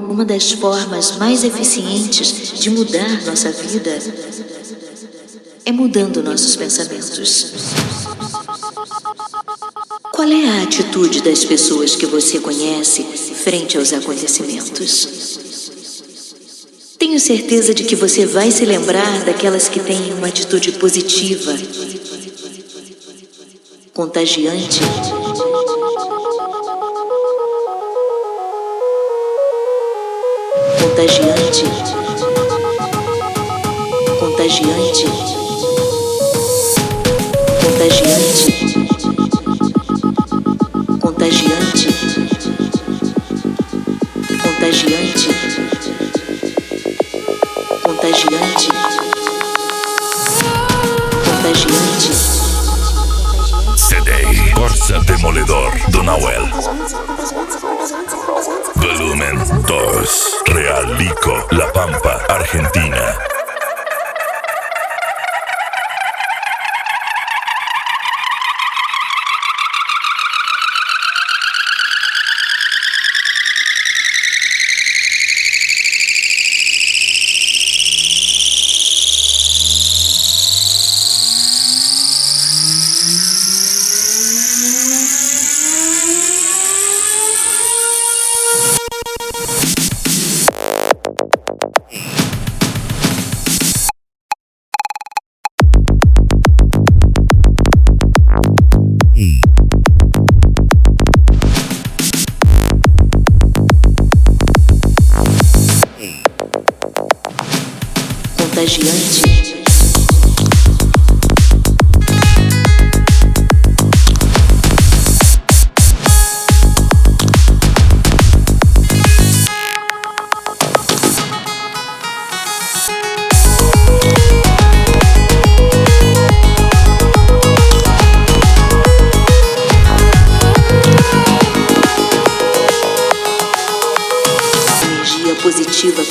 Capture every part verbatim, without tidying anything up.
uma das formas mais eficientes de mudar nossa vida é mudando nossos pensamentos. Qual é a atitude das pessoas que você conhece frente aos acontecimentos? Tenho certeza de que você vai se lembrar daquelas que têm uma atitude positiva, contagiante, contagiante, contagiante, contagiante, contagiante, contagiante, contagiante, contagiante. C D Corsa Demoledor do Nahuel. Volumen dos. Real Lico, La Pampa, Argentina. Contagiante. Energia positiva.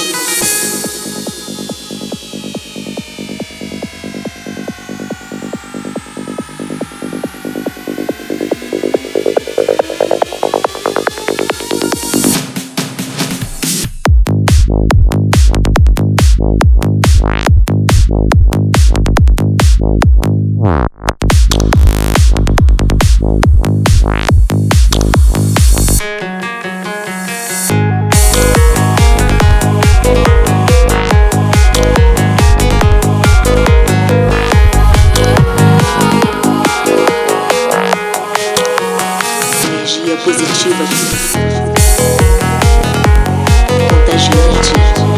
Positiva, contagiante,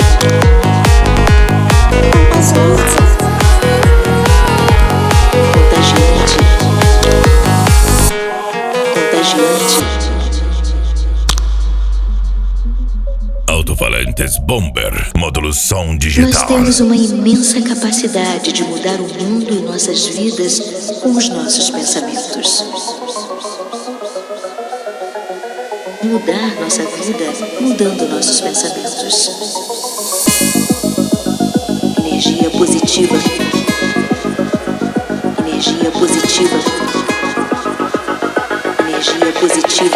contagiante, contagiante. Alto-falantes Bomber, módulo som digital. Nós temos uma imensa capacidade de mudar o mundo e nossas vidas com os nossos pensamentos. Mudar nossa vida mudando nossos pensamentos. Energia positiva. Energia positiva. Energia positiva.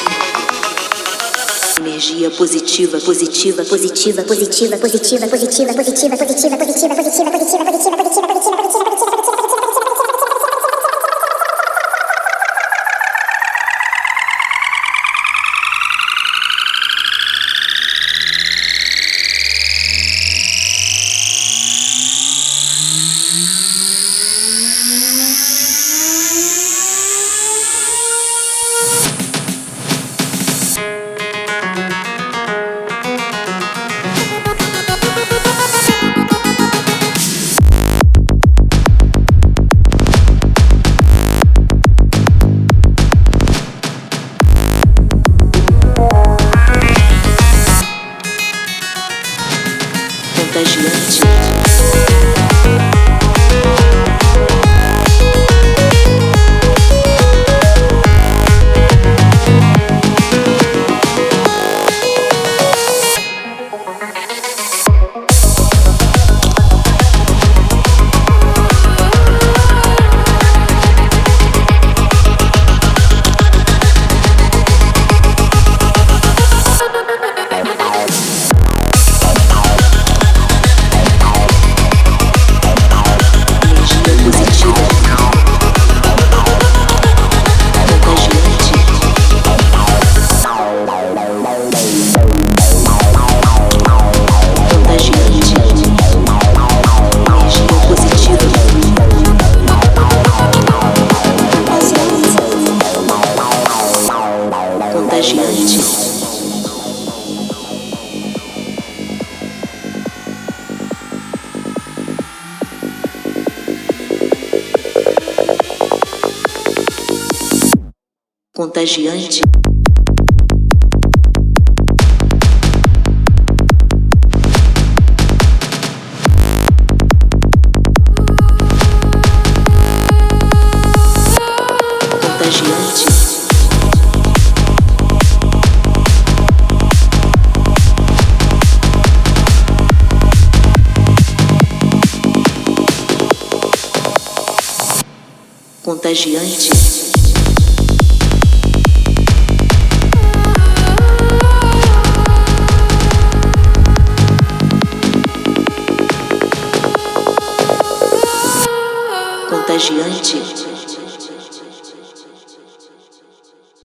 Energia positiva, positiva, positiva, positiva, positiva, positiva, positiva, positiva, positiva, positiva, positiva, positiva, positiva, positiva, positiva. Contagiante. Contagiante. Contagiante. Contagiante.